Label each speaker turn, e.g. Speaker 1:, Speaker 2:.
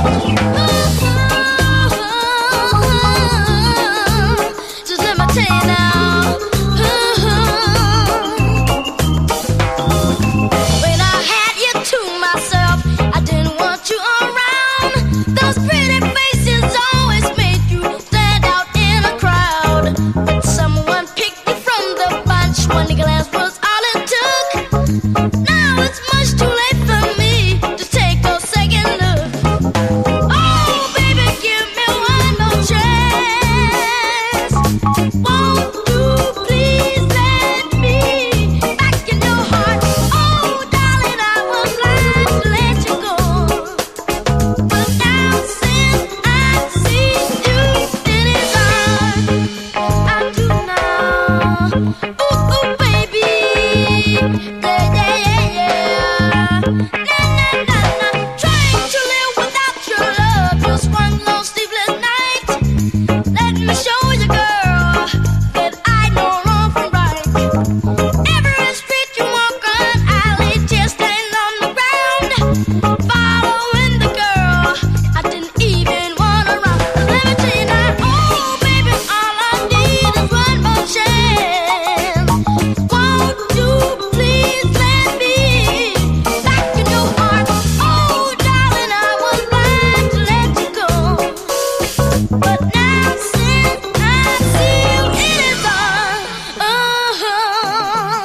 Speaker 1: Just let me tell you now. When I had you to myself, I didn't want you around. Those pretty